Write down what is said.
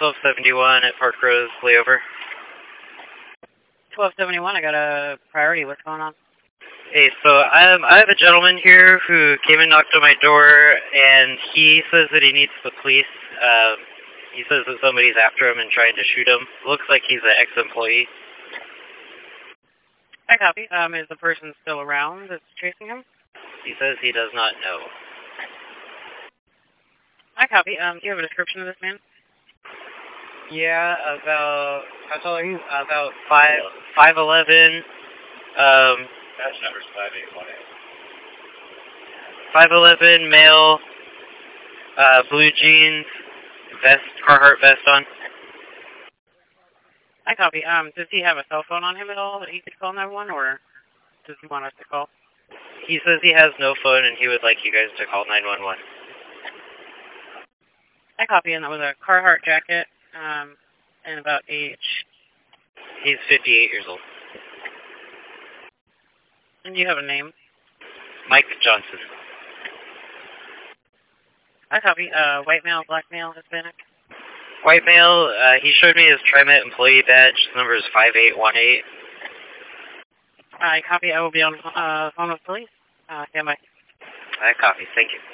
1271 at Park Rose layover. 1271, I got a priority. What's going on? Hey, so I have a gentleman here who came and knocked on my door, and he says that he needs the police. He says that somebody's after him and trying to shoot him. Looks like he's an ex-employee. I copy. Is the person still around that's chasing him? He says he does not know. I copy. Do you have a description of this man? Yeah, about, how tall are you? About 5'11". Badge number's 5818. 5'11", male, blue jeans, vest, Carhartt vest on. I copy. Does he have a cell phone on him at all that he could call 911, or does he want us to call? He says he has no phone and he would like you guys to call 911. I copy, and that was a Carhartt jacket, and about age. He's 58 years old. And you have a name? Mike Johnson. I copy. White male, black male, Hispanic? White male, he showed me his TriMet employee badge. His number is 5818. I copy. I will be on phone with police. Stand by. I copy. Thank you.